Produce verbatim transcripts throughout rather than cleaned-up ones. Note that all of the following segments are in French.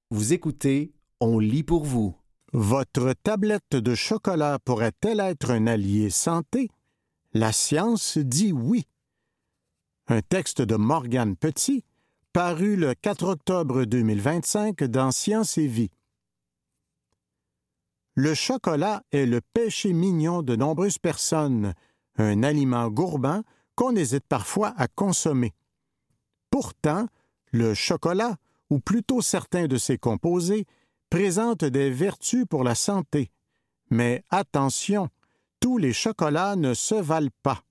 Vous écoutez, on lit pour vous. Votre tablette de chocolat pourrait-elle être un allié santé? La science dit oui. Un texte de Morgane Petit, paru le quatre octobre deux mille vingt-cinq dans Science et Vie. Le chocolat est le péché mignon de nombreuses personnes, un aliment gourmand qu'on hésite parfois à consommer. Pourtant, le chocolat, ou plutôt certains de ses composés, présente des vertus pour la santé. Mais attention, tous les chocolats ne se valent pas.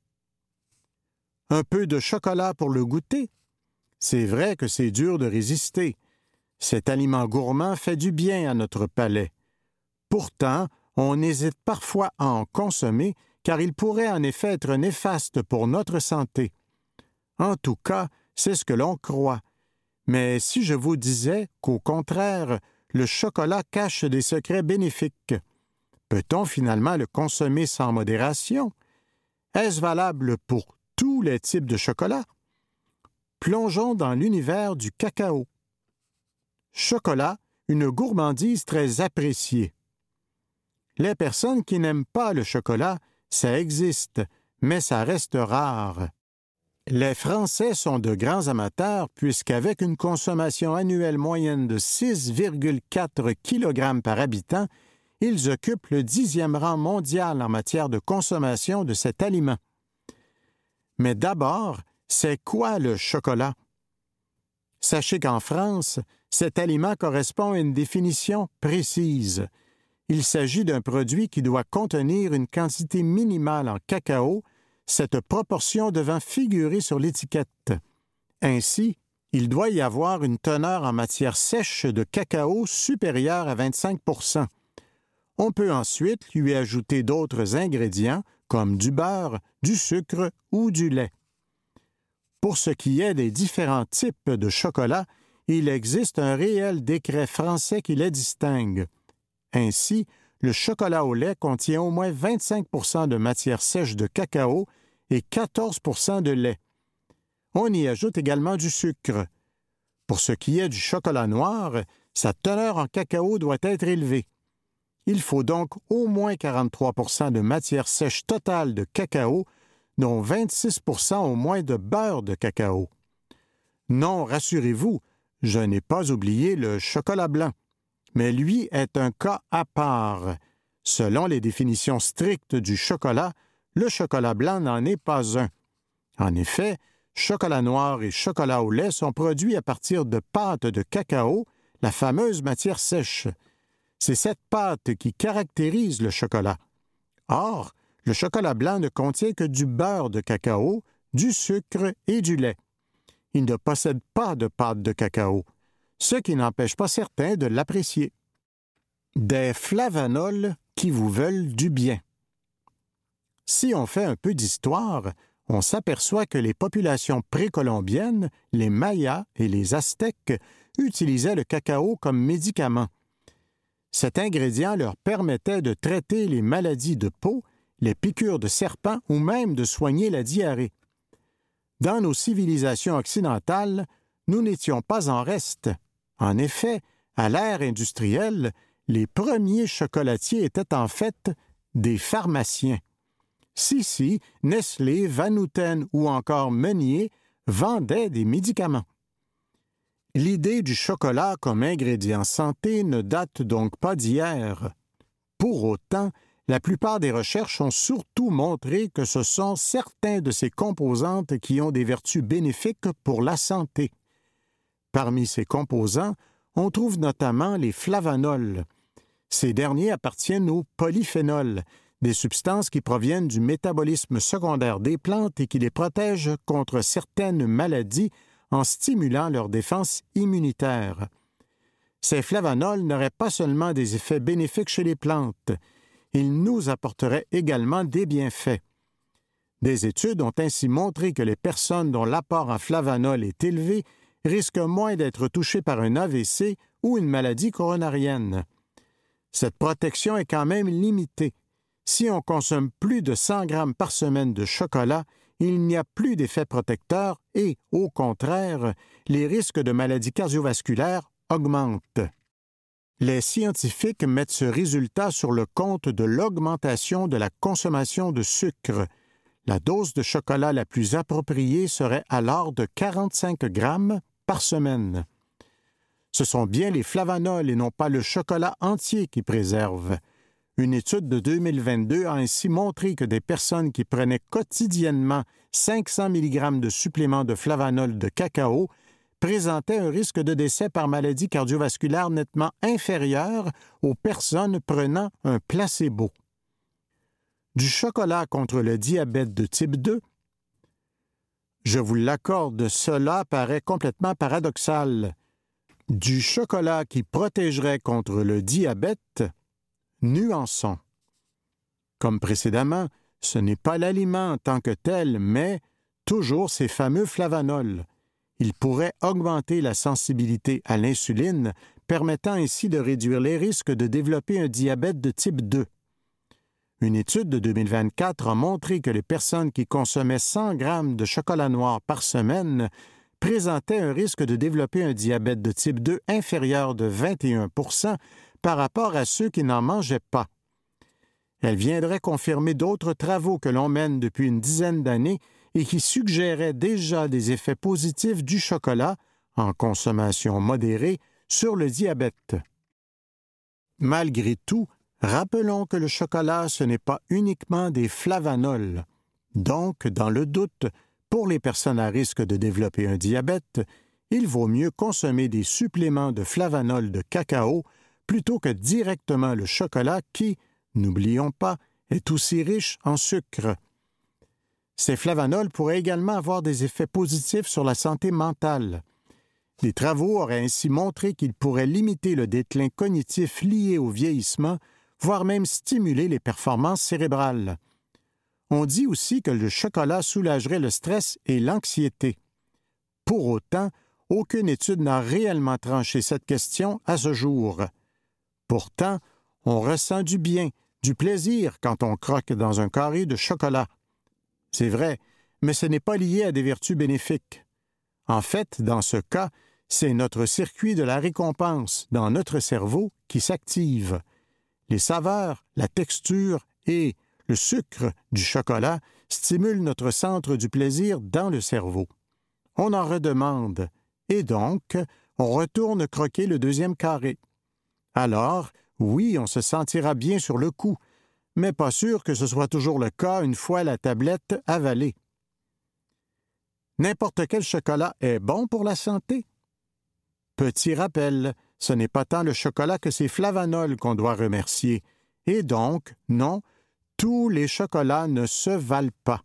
Un peu de chocolat pour le goûter? C'est vrai que c'est dur de résister. Cet aliment gourmand fait du bien à notre palais. Pourtant, on hésite parfois à en consommer car il pourrait en effet être néfaste pour notre santé. En tout cas, c'est ce que l'on croit. Mais si je vous disais qu'au contraire, le chocolat cache des secrets bénéfiques, peut-on finalement le consommer sans modération? Est-ce valable pour tous les types de chocolat? Plongeons dans l'univers du cacao. Chocolat, une gourmandise très appréciée. Les personnes qui n'aiment pas le chocolat, ça existe, mais ça reste rare. Les Français sont de grands amateurs puisqu'avec une consommation annuelle moyenne de six virgule quatre kilogrammes par habitant, ils occupent le dixième rang mondial en matière de consommation de cet aliment. Mais d'abord, c'est quoi le chocolat? Sachez qu'en France, cet aliment correspond à une définition précise. Il s'agit d'un produit qui doit contenir une quantité minimale en cacao, cette proportion devant figurer sur l'étiquette. Ainsi, il doit y avoir une teneur en matière sèche de cacao supérieure à vingt-cinq pour cent. On peut ensuite lui ajouter d'autres ingrédients comme du beurre, du sucre ou du lait. Pour ce qui est des différents types de chocolat, il existe un réel décret français qui les distingue. Ainsi, le chocolat au lait contient au moins vingt-cinq pour cent de matière sèche de cacao et quatorze pour cent de lait. On y ajoute également du sucre. Pour ce qui est du chocolat noir, sa teneur en cacao doit être élevée. Il faut donc au moins quarante-trois pour cent de matière sèche totale de cacao, dont vingt-six pour cent au moins de beurre de cacao. Non, rassurez-vous, je n'ai pas oublié le chocolat blanc. Mais lui est un cas à part. Selon les définitions strictes du chocolat, le chocolat blanc n'en est pas un. En effet, chocolat noir et chocolat au lait sont produits à partir de pâte de cacao, la fameuse matière sèche. C'est cette pâte qui caractérise le chocolat. Or, le chocolat blanc ne contient que du beurre de cacao, du sucre et du lait. Il ne possède pas de pâte de cacao, ce qui n'empêche pas certains de l'apprécier. Des flavanols qui vous veulent du bien. Si on fait un peu d'histoire, on s'aperçoit que les populations précolombiennes, les Mayas et les Aztèques, utilisaient le cacao comme médicament. Cet ingrédient leur permettait de traiter les maladies de peau, les piqûres de serpents ou même de soigner la diarrhée. Dans nos civilisations occidentales, nous n'étions pas en reste. En effet, à l'ère industrielle, les premiers chocolatiers étaient en fait des pharmaciens. Sissi, Nestlé, Van Houten ou encore Meunier vendaient des médicaments. L'idée du chocolat comme ingrédient santé ne date donc pas d'hier. Pour autant, la plupart des recherches ont surtout montré que ce sont certains de ces composantes qui ont des vertus bénéfiques pour la santé. Parmi ces composants, on trouve notamment les flavanols. Ces derniers appartiennent aux polyphénols, des substances qui proviennent du métabolisme secondaire des plantes et qui les protègent contre certaines maladies en stimulant leur défense immunitaire. Ces flavanols n'auraient pas seulement des effets bénéfiques chez les plantes, ils nous apporteraient également des bienfaits. Des études ont ainsi montré que les personnes dont l'apport en flavanols est élevé risquent moins d'être touchées par un A V C ou une maladie coronarienne. Cette protection est quand même limitée. Si on consomme plus de cent grammes par semaine de chocolat, il n'y a plus d'effet protecteur et, au contraire, les risques de maladies cardiovasculaires augmentent. Les scientifiques mettent ce résultat sur le compte de l'augmentation de la consommation de sucre. La dose de chocolat la plus appropriée serait alors de quarante-cinq grammes par semaine. Ce sont bien les flavanols et non pas le chocolat entier qui préservent. Une étude de deux mille vingt-deux a ainsi montré que des personnes qui prenaient quotidiennement cinq cents milligrammes de suppléments de flavanol de cacao présentaient un risque de décès par maladie cardiovasculaire nettement inférieur aux personnes prenant un placebo. Du chocolat contre le diabète de type deux? Je vous l'accorde, cela paraît complètement paradoxal. Du chocolat qui protégerait contre le diabète? Nuançons. Comme précédemment, ce n'est pas l'aliment en tant que tel, mais toujours ces fameux flavanols. Ils pourraient augmenter la sensibilité à l'insuline, permettant ainsi de réduire les risques de développer un diabète de type deux. Une étude de deux mille vingt-quatre a montré que les personnes qui consommaient cent grammes de chocolat noir par semaine présentaient un risque de développer un diabète de type deux inférieur de vingt et un pour cent par rapport à ceux qui n'en mangeaient pas. Elle viendrait confirmer d'autres travaux que l'on mène depuis une dizaine d'années et qui suggéraient déjà des effets positifs du chocolat, en consommation modérée, sur le diabète. Malgré tout, rappelons que le chocolat, ce n'est pas uniquement des flavanols. Donc, dans le doute, pour les personnes à risque de développer un diabète, il vaut mieux consommer des suppléments de flavanol de cacao plutôt que directement le chocolat qui, n'oublions pas, est aussi riche en sucre. Ces flavanols pourraient également avoir des effets positifs sur la santé mentale. Des travaux auraient ainsi montré qu'ils pourraient limiter le déclin cognitif lié au vieillissement, voire même stimuler les performances cérébrales. On dit aussi que le chocolat soulagerait le stress et l'anxiété. Pour autant, aucune étude n'a réellement tranché cette question à ce jour. Pourtant, on ressent du bien, du plaisir quand on croque dans un carré de chocolat. C'est vrai, mais ce n'est pas lié à des vertus bénéfiques. En fait, dans ce cas, c'est notre circuit de la récompense dans notre cerveau qui s'active. Les saveurs, la texture et le sucre du chocolat stimulent notre centre du plaisir dans le cerveau. On en redemande, et donc, on retourne croquer le deuxième carré. Alors, oui, on se sentira bien sur le coup, mais pas sûr que ce soit toujours le cas une fois la tablette avalée. N'importe quel chocolat est bon pour la santé? Petit rappel, ce n'est pas tant le chocolat que ses flavanols qu'on doit remercier. Et donc, non, tous les chocolats ne se valent pas.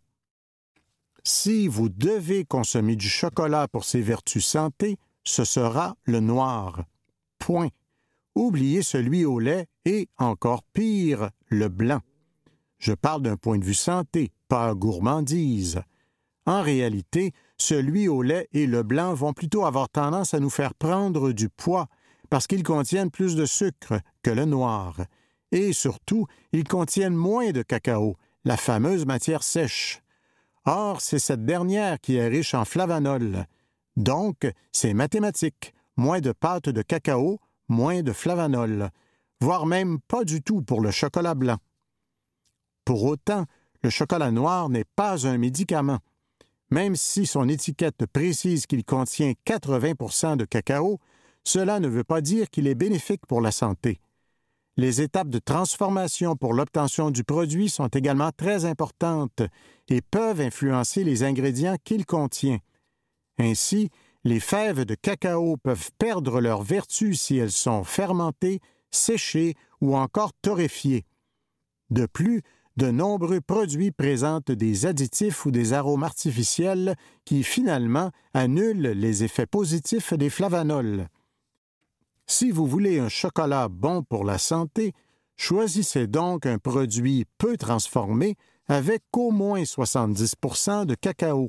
Si vous devez consommer du chocolat pour ses vertus santé, ce sera le noir. Point. Oubliez celui au lait et, encore pire, le blanc. Je parle d'un point de vue santé, pas gourmandise. En réalité, celui au lait et le blanc vont plutôt avoir tendance à nous faire prendre du poids parce qu'ils contiennent plus de sucre que le noir. Et surtout, ils contiennent moins de cacao, la fameuse matière sèche. Or, c'est cette dernière qui est riche en flavanol. Donc, c'est mathématique. Moins de pâte de cacao, moins de flavanol, voire même pas du tout pour le chocolat blanc. Pour autant, le chocolat noir n'est pas un médicament. Même si son étiquette précise qu'il contient quatre-vingts pour cent de cacao, cela ne veut pas dire qu'il est bénéfique pour la santé. Les étapes de transformation pour l'obtention du produit sont également très importantes et peuvent influencer les ingrédients qu'il contient. Ainsi, les fèves de cacao peuvent perdre leurs vertus si elles sont fermentées, séchées ou encore torréfiées. De plus, de nombreux produits présentent des additifs ou des arômes artificiels qui, finalement, annulent les effets positifs des flavanols. Si vous voulez un chocolat bon pour la santé, choisissez donc un produit peu transformé avec au moins soixante-dix pour cent de cacao.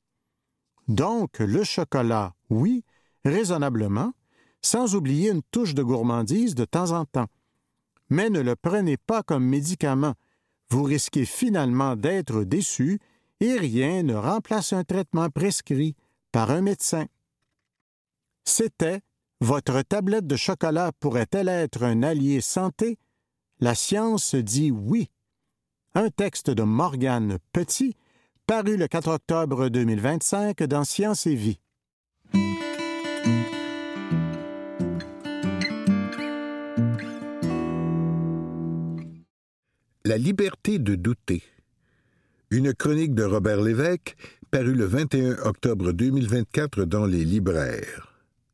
Donc, le chocolat, oui, raisonnablement, sans oublier une touche de gourmandise de temps en temps. Mais ne le prenez pas comme médicament. Vous risquez finalement d'être déçu et rien ne remplace un traitement prescrit par un médecin. C'était Votre tablette de chocolat pourrait-elle être un allié santé? La science dit oui. Un texte de Morgane Petit, paru le quatre octobre deux mille vingt-cinq dans Science et Vie. La liberté de douter. Une chronique de Robert Lévesque, parue le vingt et un octobre deux mille vingt-quatre dans les libraires.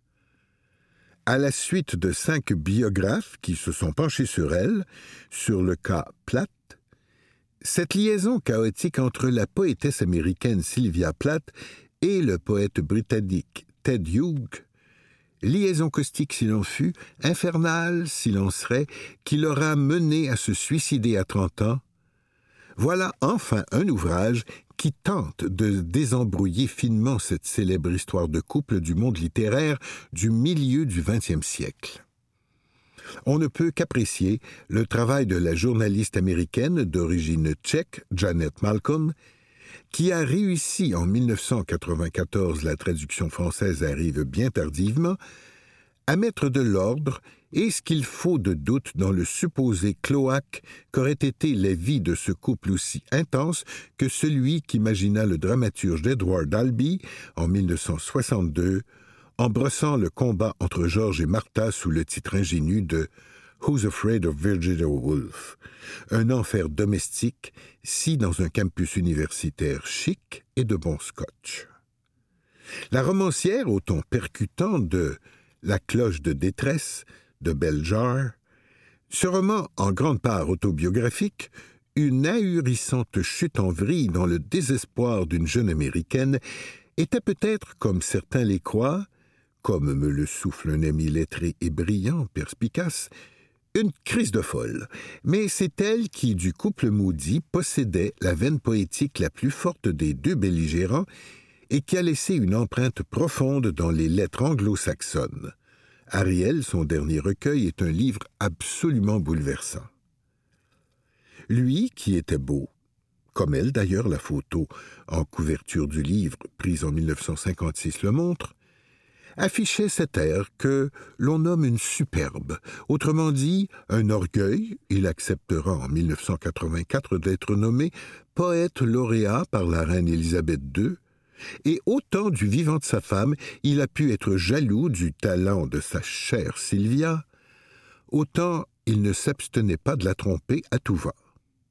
À la suite de cinq biographes qui se sont penchés sur elle, sur le cas Plath, cette liaison chaotique entre la poétesse américaine Sylvia Plath et le poète britannique Ted Hughes, liaison caustique s'il en fut, infernale s'il en serait, qui l'aura mené à se suicider à trente ans, voilà enfin un ouvrage qui tente de désembrouiller finement cette célèbre histoire de couple du monde littéraire du milieu du vingtième siècle. On ne peut qu'apprécier le travail de la journaliste américaine d'origine tchèque, Janet Malcolm, qui a réussi en mille neuf cent quatre-vingt-quatorze, la traduction française arrive bien tardivement, à mettre de l'ordre et ce qu'il faut de doute dans le supposé cloaque qu'aurait été la vie de ce couple aussi intense que celui qu'imagina le dramaturge Edward Albee en mille neuf cent soixante-deux, en brossant le combat entre George et Martha sous le titre ingénu de « Who's Afraid of Virginia Woolf ?», un enfer domestique, si dans un campus universitaire chic et de bon scotch. La romancière, au ton percutant de « La cloche de détresse » de Bell Jar, ce roman, en grande part autobiographique, une ahurissante chute en vrille dans le désespoir d'une jeune Américaine, était peut-être, comme certains les croient, comme me le souffle un ami lettré et brillant, perspicace, une crise de folle, mais c'est elle qui, du couple maudit, possédait la veine poétique la plus forte des deux belligérants et qui a laissé une empreinte profonde dans les lettres anglo-saxonnes. Ariel, son dernier recueil, est un livre absolument bouleversant. Lui, qui était beau, comme elle d'ailleurs, la photo en couverture du livre, prise en mille neuf cent cinquante-six, le montre, affichait cet air que l'on nomme une superbe, autrement dit, un orgueil. Il acceptera en mille neuf cent quatre-vingt-quatre d'être nommé poète lauréat par la reine Élisabeth deux, et autant du vivant de sa femme, il a pu être jaloux du talent de sa chère Sylvia, autant il ne s'abstenait pas de la tromper à tout va.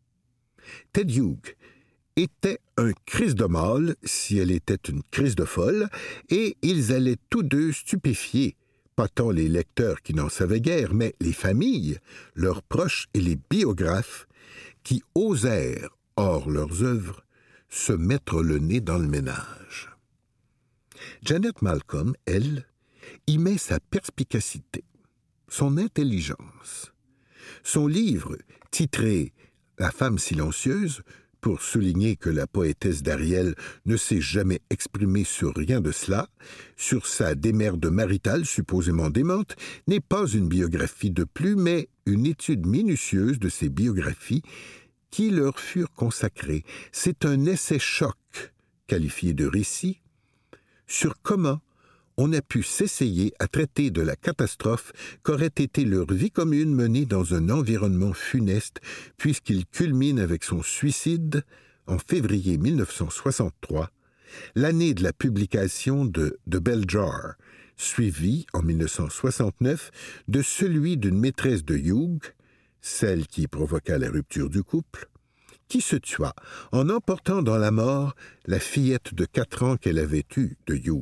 Ted Hughes était un Christ de mâle, si elle était une Christ de folle, et ils allaient tous deux stupéfier, pas tant les lecteurs qui n'en savaient guère, mais les familles, leurs proches et les biographes, qui osèrent, hors leurs œuvres, se mettre le nez dans le ménage. Janet Malcolm, elle, y met sa perspicacité, son intelligence. Son livre, titré « La femme silencieuse », pour souligner que la poétesse d'Ariel ne s'est jamais exprimée sur rien de cela, sur sa démerde maritale supposément démente, n'est pas une biographie de plus, mais une étude minutieuse de ces biographies qui leur furent consacrées. C'est un essai-choc, qualifié de récit, sur comment on a pu s'essayer à traiter de la catastrophe qu'aurait été leur vie commune menée dans un environnement funeste, puisqu'il culmine avec son suicide en février mille neuf cent soixante-trois, l'année de la publication de The Bell Jar, suivi en mille neuf cent soixante-neuf de celui d'une maîtresse de Hughes, celle qui provoqua la rupture du couple, qui se tua en emportant dans la mort la fillette de quatre ans qu'elle avait eue de Hughes.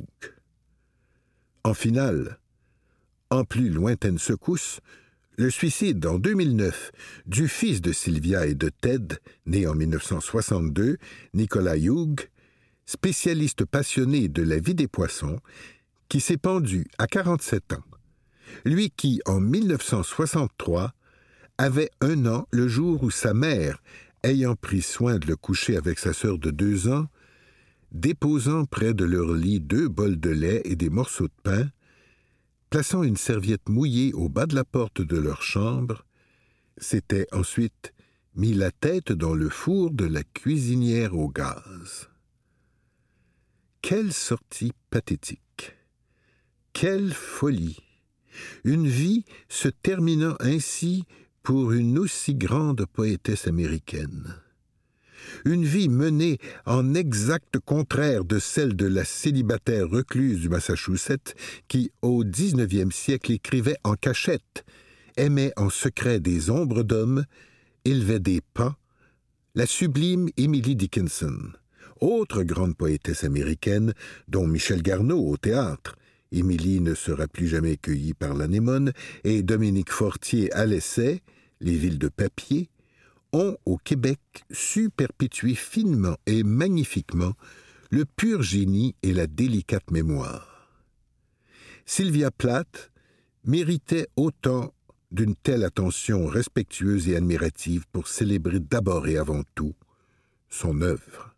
En finale, en plus lointaine secousse, le suicide en deux mille neuf du fils de Sylvia et de Ted, né en mille neuf cent soixante-deux, Nicolas Hughes, spécialiste passionné de la vie des poissons, qui s'est pendu à quarante-sept ans. Lui qui, en mille neuf cent soixante-trois, avait un an le jour où sa mère, ayant pris soin de le coucher avec sa sœur de deux ans, déposant près de leur lit deux bols de lait et des morceaux de pain, plaçant une serviette mouillée au bas de la porte de leur chambre, s'était ensuite mis la tête dans le four de la cuisinière au gaz. Quelle sortie pathétique! Quelle folie! Une vie se terminant ainsi pour une aussi grande poétesse américaine. Une vie menée en exact contraire de celle de la célibataire recluse du Massachusetts qui, au dix-neuvième siècle, écrivait en cachette, aimait en secret des ombres d'hommes, élevait des pas, la sublime Emily Dickinson, autre grande poétesse américaine dont Michel Garneau au théâtre, Émilie ne sera plus jamais cueillie par l'anémone, et Dominique Fortier à l'essai, Les villes de papier, ont au Québec su perpétuer finement et magnifiquement le pur génie et la délicate mémoire. Sylvia Plath méritait autant d'une telle attention respectueuse et admirative pour célébrer d'abord et avant tout son œuvre.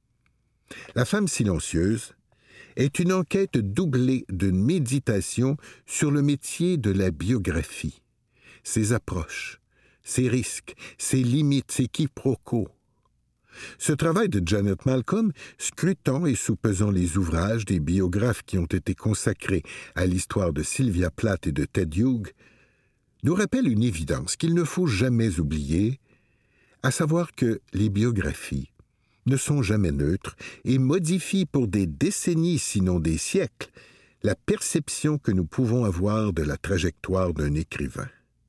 La femme silencieuse est une enquête doublée d'une méditation sur le métier de la biographie, ses approches, ses risques, ses limites, ses quiproquos. Ce travail de Janet Malcolm, scrutant et soupesant les ouvrages des biographes qui ont été consacrés à l'histoire de Sylvia Plath et de Ted Hughes, nous rappelle une évidence qu'il ne faut jamais oublier, à savoir que les biographies ne sont jamais neutres et modifient pour des décennies, sinon des siècles, la perception que nous pouvons avoir de la trajectoire d'un écrivain.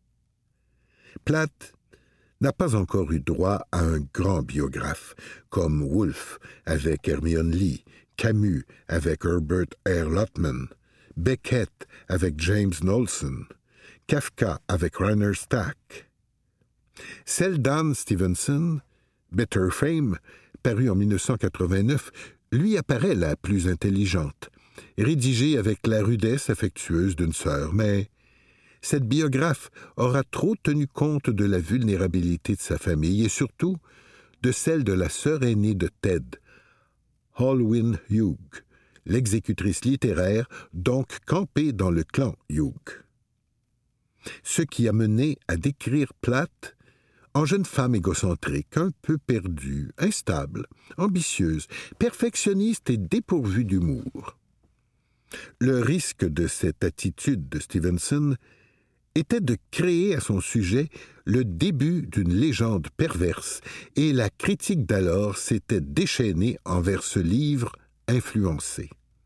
Plath n'a pas encore eu droit à un grand biographe, comme Woolf avec Hermione Lee, Camus avec Herbert R. Lotman, Beckett avec James Knowlson, Kafka avec Rainer Stack. Celle d'Anne Stevenson, Better Fame, paru en dix-neuf cent quatre-vingt-neuf, lui apparaît la plus intelligente, rédigée avec la rudesse affectueuse d'une sœur, mais cette biographe aura trop tenu compte de la vulnérabilité de sa famille et surtout de celle de la sœur aînée de Ted, Holwyn Hughes, l'exécutrice littéraire, donc campée dans le clan Hughes. Ce qui a mené à décrire Plath en jeune femme égocentrique, un peu perdue, instable, ambitieuse, perfectionniste et dépourvue d'humour. Le risque de cette attitude de Stevenson était de créer à son sujet le début d'une légende perverse, et la critique d'alors s'était déchaînée envers ce livre influencé.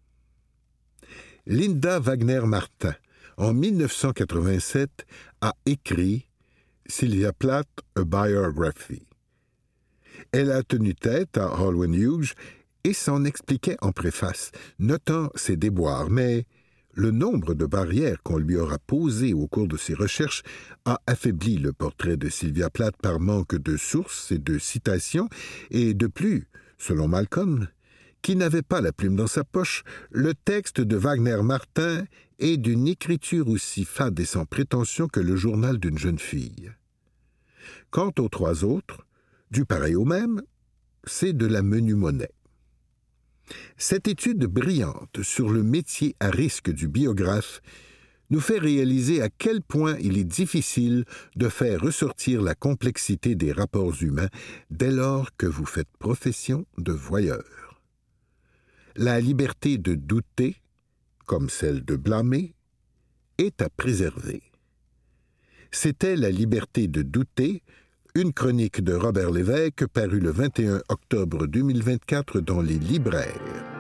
Linda Wagner-Martin, en dix-neuf cent quatre-vingt-sept, a écrit Sylvia Plath, A Biography. Elle a tenu tête à Holwyn Hughes et s'en expliquait en préface, notant ses déboires, mais le nombre de barrières qu'on lui aura posées au cours de ses recherches a affaibli le portrait de Sylvia Plath par manque de sources et de citations, et de plus, selon Malcolm, qui n'avait pas la plume dans sa poche, le texte de Wagner-Martin est d'une écriture aussi fade et sans prétention que le journal d'une jeune fille. Quant aux trois autres, du pareil au même, c'est de la menue monnaie. Cette étude brillante sur le métier à risque du biographe nous fait réaliser à quel point il est difficile de faire ressortir la complexité des rapports humains dès lors que vous faites profession de voyeur. La liberté de douter, comme celle de blâmer, est à préserver. C'était La liberté de douter, une chronique de Robert Lévesque parue le vingt et un octobre deux mille vingt-quatre dans les libraires.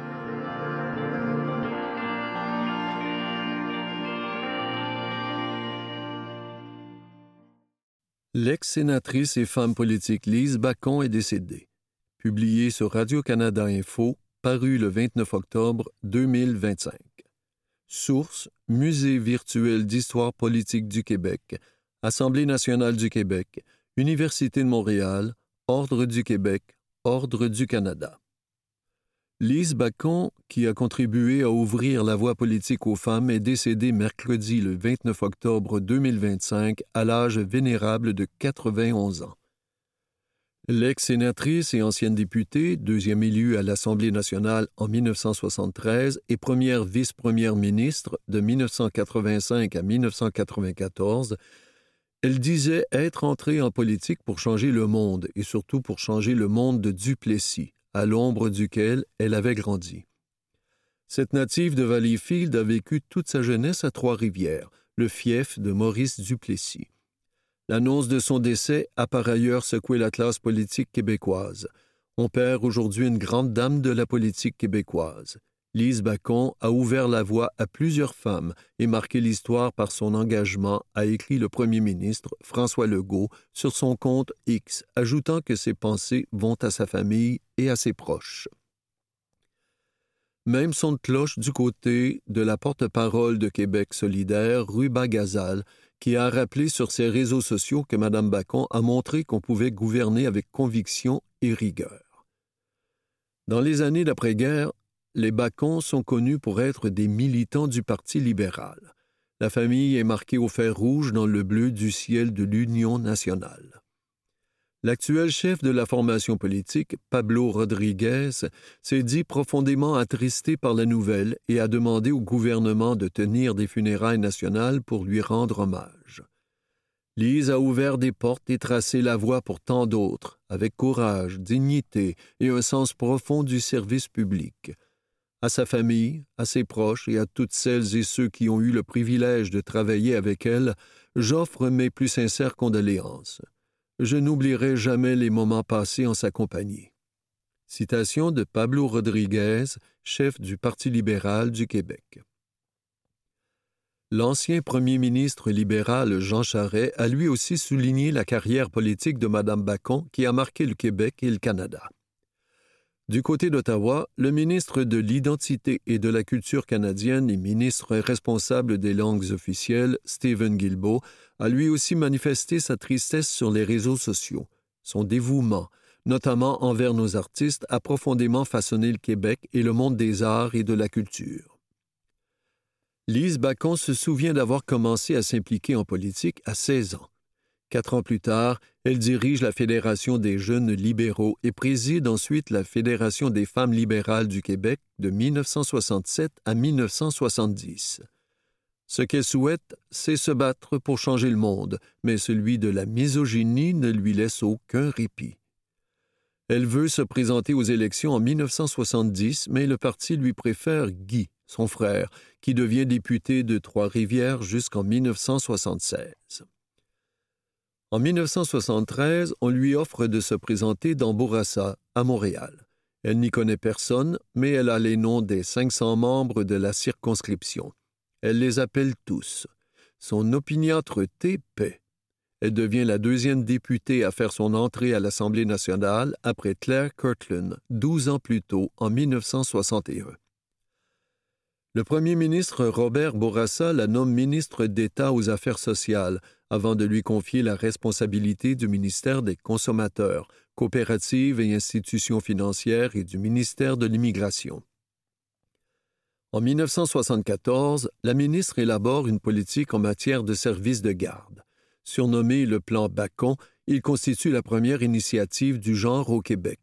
L'ex-sénatrice et femme politique Lise Bacon est décédée. Publié sur Radio-Canada Info, paru le vingt-neuf octobre deux mille vingt-cinq. Source: Musée virtuel d'histoire politique du Québec, Assemblée nationale du Québec, Université de Montréal, Ordre du Québec, Ordre du Canada. Lise Bacon, qui a contribué à ouvrir la voie politique aux femmes, est décédée mercredi le vingt-neuf octobre deux mille vingt-cinq à l'âge vénérable de quatre-vingt-onze ans. L'ex-sénatrice et ancienne députée, deuxième élue à l'Assemblée nationale en dix-neuf cent soixante-treize et première vice-première ministre de dix-neuf cent quatre-vingt-cinq à dix-neuf cent quatre-vingt-quatorze, elle disait être entrée en politique pour changer le monde et surtout pour changer le monde de Duplessis, à l'ombre duquel elle avait grandi. Cette native de Valleyfield a vécu toute sa jeunesse à Trois-Rivières, le fief de Maurice Duplessis. L'annonce de son décès a par ailleurs secoué la classe politique québécoise. On perd aujourd'hui une grande dame de la politique québécoise. Lise Bacon a ouvert la voie à plusieurs femmes et marqué l'histoire par son engagement, a écrit le premier ministre François Legault sur son compte X, ajoutant que ses pensées vont à sa famille et à ses proches. Même son de cloche du côté de la porte-parole de Québec solidaire, Ruba Gazal, qui a rappelé sur ses réseaux sociaux que Mme Bacon a montré qu'on pouvait gouverner avec conviction et rigueur. Dans les années d'après-guerre, les Bacon sont connus pour être des militants du Parti libéral. La famille est marquée au fer rouge dans le bleu du ciel de l'Union nationale. L'actuel chef de la formation politique, Pablo Rodriguez, s'est dit profondément attristé par la nouvelle et a demandé au gouvernement de tenir des funérailles nationales pour lui rendre hommage. Lise a ouvert des portes et tracé la voie pour tant d'autres, avec courage, dignité et un sens profond du service public. À sa famille, à ses proches et à toutes celles et ceux qui ont eu le privilège de travailler avec elle, j'offre mes plus sincères condoléances. Je n'oublierai jamais les moments passés en sa compagnie. Citation de Pablo Rodriguez, chef du Parti libéral du Québec. L'ancien premier ministre libéral Jean Charest a lui aussi souligné la carrière politique de Mme Bacon qui a marqué le Québec et le Canada. Du côté d'Ottawa, le ministre de l'Identité et de la Culture canadienne et ministre responsable des langues officielles, Stephen Guilbeault, a lui aussi manifesté sa tristesse sur les réseaux sociaux. Son dévouement, notamment envers nos artistes, a profondément façonné le Québec et le monde des arts et de la culture. Lise Bacon se souvient d'avoir commencé à s'impliquer en politique à seize ans. Quatre ans plus tard, elle dirige la Fédération des jeunes libéraux et préside ensuite la Fédération des femmes libérales du Québec de mille neuf cent soixante-sept à mille neuf cent soixante-dix. Ce qu'elle souhaite, c'est se battre pour changer le monde, mais celui de la misogynie ne lui laisse aucun répit. Elle veut se présenter aux élections en mille neuf cent soixante-dix, mais le parti lui préfère Guy, son frère, qui devient député de Trois-Rivières jusqu'en mille neuf cent soixante-seize. En mille neuf cent soixante-treize, on lui offre de se présenter dans Bourassa, à Montréal. Elle n'y connaît personne, mais elle a les noms des cinq cents membres de la circonscription. Elle les appelle tous. Son opiniâtreté paie. Elle devient la deuxième députée à faire son entrée à l'Assemblée nationale après Claire Kirtland, douze ans plus tôt, en mille neuf cent soixante et un. Le premier ministre Robert Bourassa la nomme ministre d'État aux Affaires sociales, avant de lui confier la responsabilité du ministère des Consommateurs, coopératives et institutions financières et du ministère de l'Immigration. En mille neuf cent soixante-quatorze, la ministre élabore une politique en matière de services de garde. Surnommé le plan Bacon, il constitue la première initiative du genre au Québec.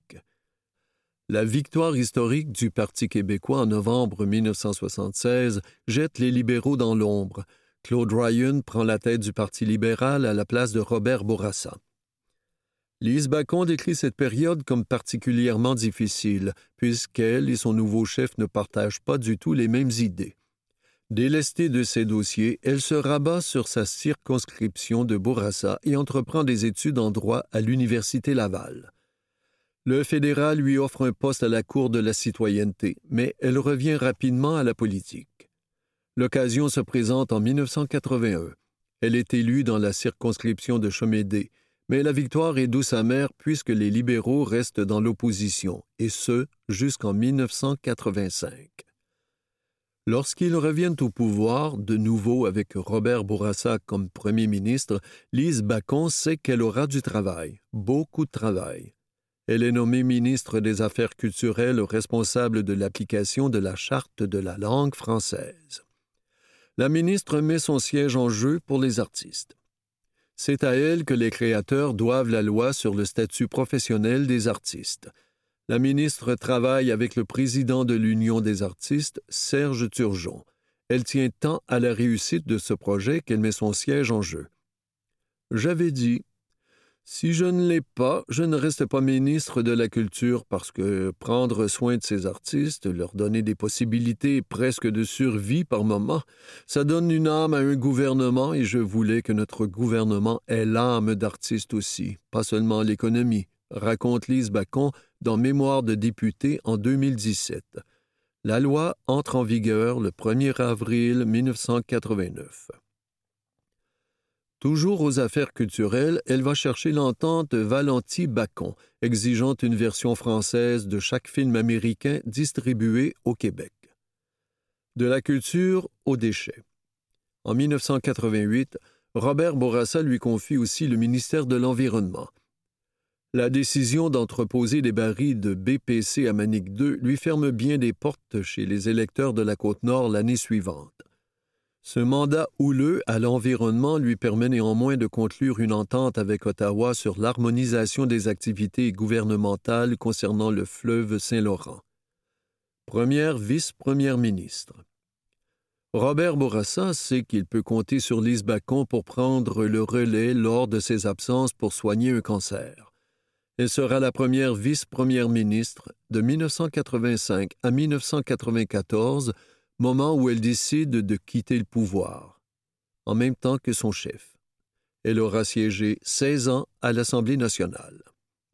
La victoire historique du Parti québécois en novembre mille neuf cent soixante-seize jette les libéraux dans l'ombre. Claude Ryan prend la tête du Parti libéral à la place de Robert Bourassa. Lise Bacon décrit cette période comme particulièrement difficile, puisqu'elle et son nouveau chef ne partagent pas du tout les mêmes idées. Délestée de ses dossiers, elle se rabat sur sa circonscription de Bourassa et entreprend des études en droit à l'Université Laval. Le fédéral lui offre un poste à la Cour de la citoyenneté, mais elle revient rapidement à la politique. L'occasion se présente en mille neuf cent quatre-vingt-un. Elle est élue dans la circonscription de Chomédé, mais la victoire est douce amère puisque les libéraux restent dans l'opposition, et ce, jusqu'en mille neuf cent quatre-vingt-cinq. Lorsqu'ils reviennent au pouvoir, de nouveau avec Robert Bourassa comme premier ministre, Lise Bacon sait qu'elle aura du travail, beaucoup de travail. Elle est nommée ministre des Affaires culturelles responsable de l'application de la Charte de la langue française. La ministre met son siège en jeu pour les artistes. C'est à elle que les créateurs doivent la loi sur le statut professionnel des artistes. La ministre travaille avec le président de l'Union des artistes, Serge Turgeon. Elle tient tant à la réussite de ce projet qu'elle met son siège en jeu. J'avais dit, Si je ne l'ai pas, je ne reste pas ministre de la Culture parce que prendre soin de ces artistes, leur donner des possibilités presque de survie par moment, ça donne une âme à un gouvernement et je voulais que notre gouvernement ait l'âme d'artiste aussi, pas seulement l'économie, raconte Lise Bacon dans Mémoires de député en deux mille dix-sept. La loi entre en vigueur le premier avril mille neuf cent quatre-vingt-neuf. Toujours aux affaires culturelles, elle va chercher l'entente de Valenti-Bacon, exigeant une version française de chaque film américain distribué au Québec. De la culture aux déchets. En mille neuf cent quatre-vingt-huit, Robert Bourassa lui confie aussi le ministère de l'Environnement. La décision d'entreposer des barils de B P C à Manic deux lui ferme bien des portes chez les électeurs de la Côte-Nord l'année suivante. Ce mandat houleux à l'environnement lui permet néanmoins de conclure une entente avec Ottawa sur l'harmonisation des activités gouvernementales concernant le fleuve Saint-Laurent. Première vice-première ministre. Robert Bourassa sait qu'il peut compter sur Lise Bacon pour prendre le relais lors de ses absences pour soigner un cancer. Elle sera la première vice-première ministre de mille neuf cent quatre-vingt-cinq à mille neuf cent quatre-vingt-quatorze, moment où elle décide de quitter le pouvoir, en même temps que son chef. Elle aura siégé seize ans à l'Assemblée nationale.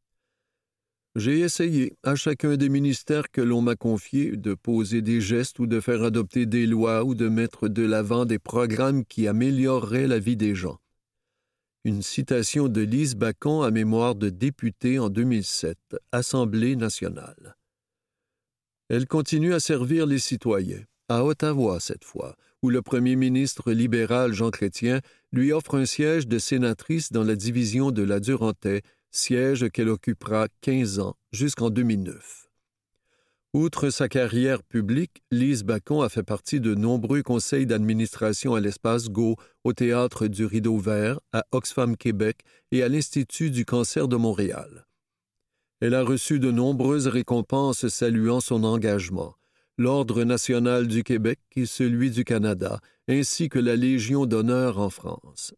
J'ai essayé, à chacun des ministères que l'on m'a confiés, de poser des gestes ou de faire adopter des lois ou de mettre de l'avant des programmes qui amélioreraient la vie des gens. Une citation de Lise Bacon à Mémoires de député en deux mille sept, Assemblée nationale. Elle continue à servir les citoyens. À Ottawa cette fois, où le premier ministre libéral Jean Chrétien lui offre un siège de sénatrice dans la division de la Durantais, siège qu'elle occupera quinze ans jusqu'en deux mille neuf. Outre sa carrière publique, Lise Bacon a fait partie de nombreux conseils d'administration à l'Espace Go, au Théâtre du Rideau Vert, à Oxfam Québec et à l'Institut du cancer de Montréal. Elle a reçu de nombreuses récompenses saluant son engagement. L'Ordre national du Québec et celui du Canada, ainsi que la Légion d'honneur en France.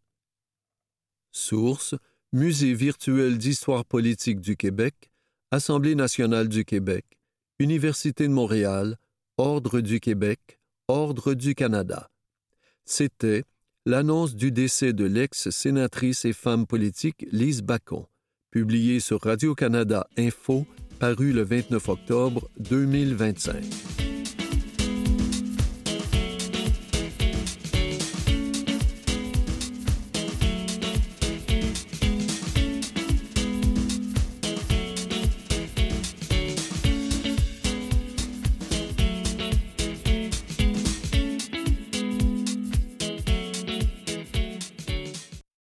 Source: Musée virtuel d'histoire politique du Québec, Assemblée nationale du Québec, Université de Montréal, Ordre du Québec, Ordre du Canada. C'était l'annonce du décès de l'ex-sénatrice et femme politique Lise Bacon, publiée sur Radio-Canada Info, paru le vingt-neuf octobre deux mille vingt-cinq.